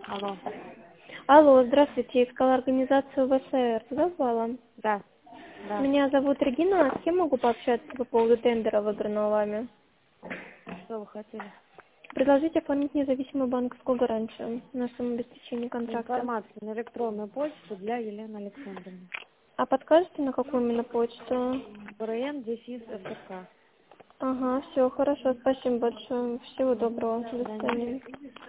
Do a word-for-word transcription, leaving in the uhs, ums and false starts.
Алло. Алло, здравствуйте, искала организацию ВСР. Туда попала? Да. Да. Меня зовут Регина. С кем могу пообщаться по поводу тендера, выигранного вами? Что вы хотели? Предложить оформить независимую банковскую гарантию на сумму обеспечения контракта. Информацию на электронную почту для Елены Александровны. А подскажете, на какую именно почту? БРН, дефис, ФРК. Ага, все, хорошо, спасибо большое. Всего Мгм. доброго. До До свидания. свидания.